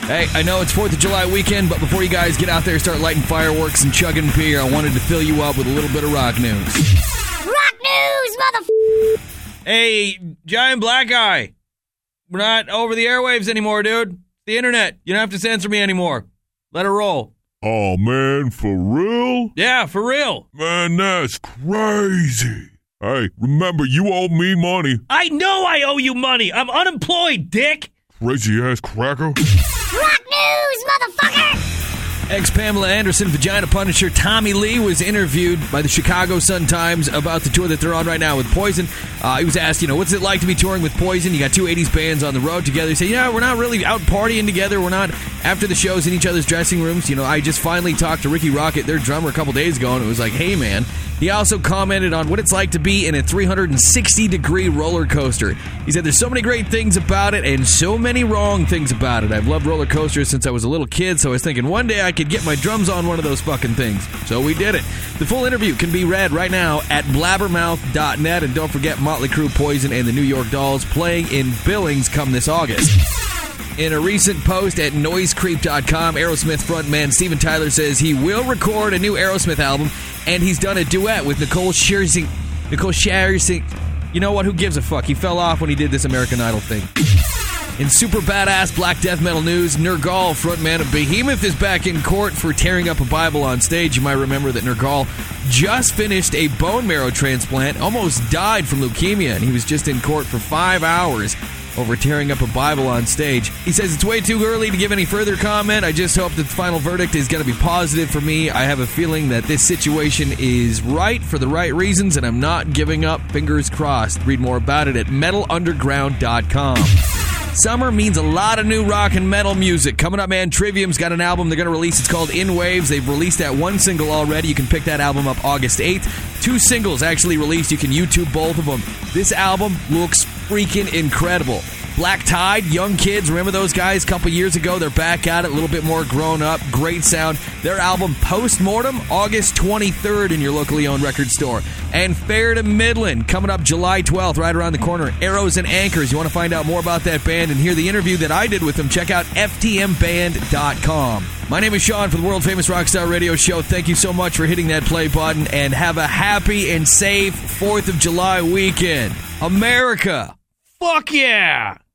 Hey, I know it's 4th of July weekend, but before you guys get out there, start lighting fireworks and chugging beer, I wanted to fill you up with a little bit of rock news. Rock news, motherfucker! Hey, Giant Black Guy. We're not over the airwaves anymore, dude. The internet. You don't have to censor me anymore. Let it roll. Oh, man, for real? Yeah, for real. Man, that's crazy. Hey, remember, you owe me money. I know I owe you money. I'm unemployed, dick. Crazy-ass cracker. Rock news, motherfucker! Ex-Pamela Anderson Vagina Punisher Tommy Lee was interviewed by the Chicago Sun-Times about the tour that they're on right now with Poison. He was asked, what's it like to be touring with Poison? You got two 80s bands on the road together. He said, we're not really out partying together. We're not after the shows in each other's dressing rooms. I just finally talked to Ricky Rocket, their drummer, a couple days ago, and it was like, hey, man. He also commented on what it's like to be in a 360-degree roller coaster. He said, there's so many great things about it and so many wrong things about it. I've loved roller coasters since I was a little kid, so I was thinking one day I could get my drums on one of those fucking things. So we did it. The full interview can be read right now at blabbermouth.net. And don't forget Motley Crue, Poison, and the New York Dolls playing in Billings come this August. In a recent post at noisecreep.com, Aerosmith frontman Steven Tyler says he will record a new Aerosmith album, and he's done a duet with Nicole Scherzinger. You know what? Who gives a fuck? He fell off when he did this American Idol thing. In super badass black death metal news, Nergal, frontman of Behemoth, is back in court for tearing up a Bible on stage. You might remember that Nergal just finished a bone marrow transplant, almost died from leukemia, and he was just in court for 5 hours over tearing up a Bible on stage. He says it's way too early to give any further comment. I just hope that the final verdict is going to be positive for me. I have a feeling that this situation is right for the right reasons, and I'm not giving up. Fingers crossed. Read more about it at metalunderground.com. Summer means a lot of new rock and metal music. Coming up, man, Trivium's got an album they're going to release. It's called In Waves. They've released that one single already. You can pick that album up August 8th. 2 singles actually released. You can YouTube both of them. This album looks freaking incredible. Black Tide, Young Kids, remember those guys a couple years ago? They're back at it, a little bit more grown up, great sound. Their album Postmortem, August 23rd in your locally owned record store. And Fair to Midland, coming up July 12th, right around the corner. Arrows and Anchors. You want to find out more about that band and hear the interview that I did with them, check out ftmband.com. My name is Sean for the World Famous Rockstar Radio Show. Thank you so much for hitting that play button, and have a happy and safe 4th of July weekend. America, fuck yeah!